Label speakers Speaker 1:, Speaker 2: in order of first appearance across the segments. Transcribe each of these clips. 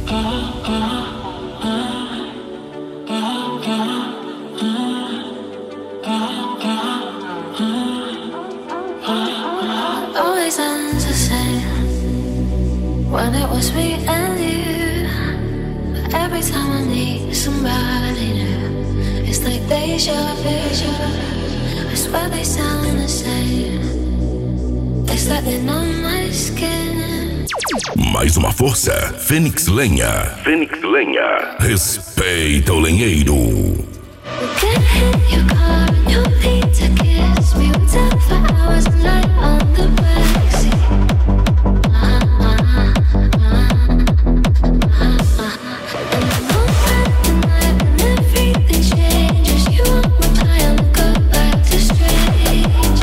Speaker 1: Always ends the same when it was me and you. But every time I need somebody new, it's like deja vu. I swear they sound the same. It's like they're on my skin.
Speaker 2: Mais uma força, Fênix Lenha. Fênix Lenha. Respeita o lenheiro.
Speaker 1: We can hit your car and your feet to kiss me. We talk for hours and night on the backseat. And the moment the night when everything changes, you want my time to go back to strangers.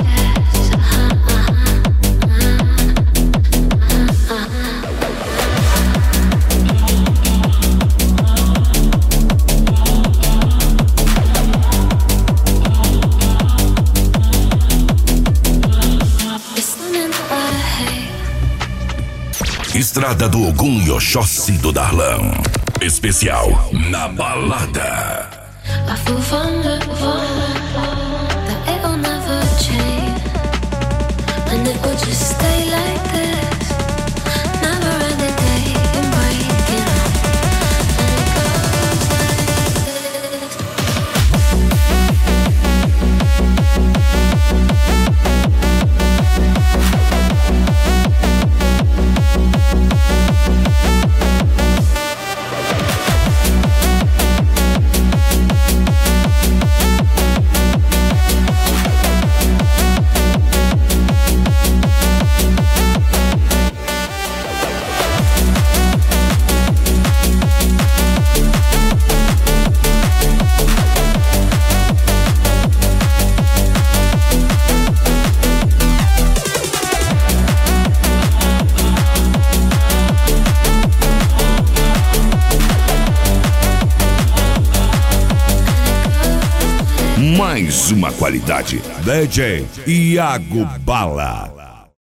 Speaker 2: Estrada do Ogum e Oxóssi do Darlan. Especial na balada.
Speaker 1: I feel vulnerable, that it'll never change, and it will just stay like this. Never ending day and breaking up, and it goes like this.
Speaker 2: Mais uma qualidade. DJ Iago Bala.